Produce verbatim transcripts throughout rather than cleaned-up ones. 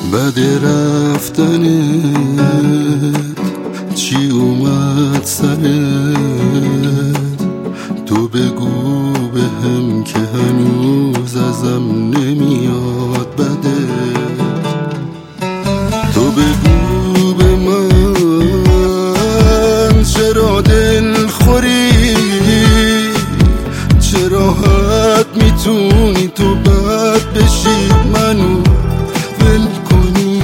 بعد رفتنت چی اومد سرت؟ تو بگو بهم که هنوز ازم نمیاد بدت. تو بگو به من چرا دل خوری، چه راحت میتونی تو بد بشی، منو ول کنی،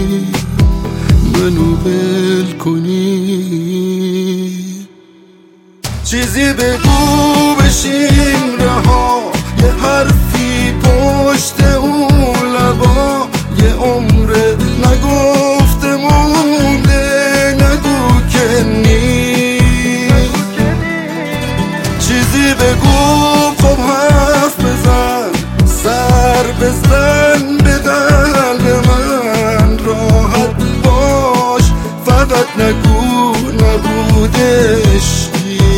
منو ول کنی. چیزی بگو بشیم رها، یه حرفی پشت اون لبا، یه عمره نگفته مونده، نگو که نی. چیزی بگو خب حرف بزن، سر بزن به قلب من، راحت باش فقط نگو نبودش.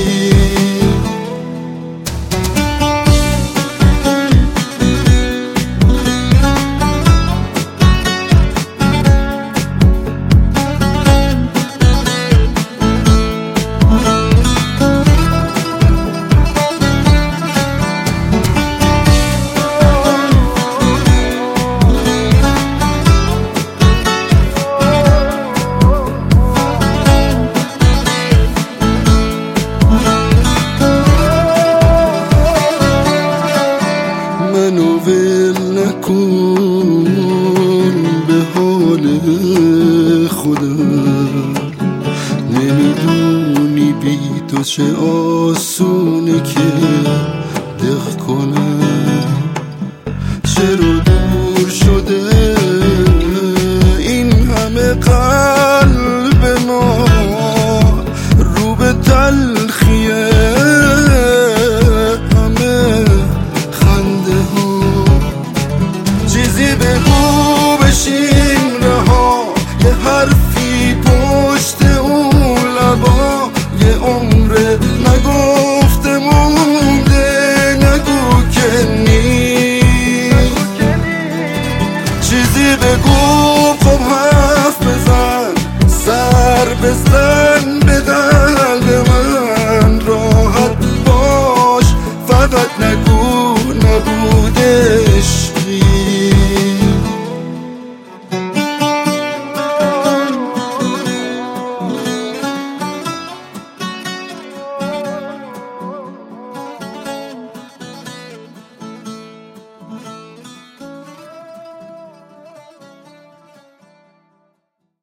منو ول نکن به حال خودم، نمیدونی بی تو چه آسونه که دق کنم. چرا دور شده این همه قلب ما، رو به تلخیه بگو بشیم رها، یه حرفی پشت اون لبا، یه عمره نگفته مونده، نگو که نی. چیزی بگو خب حرف بزن، سر بزن به قلب من، راحت باش فقط نگو نبوده.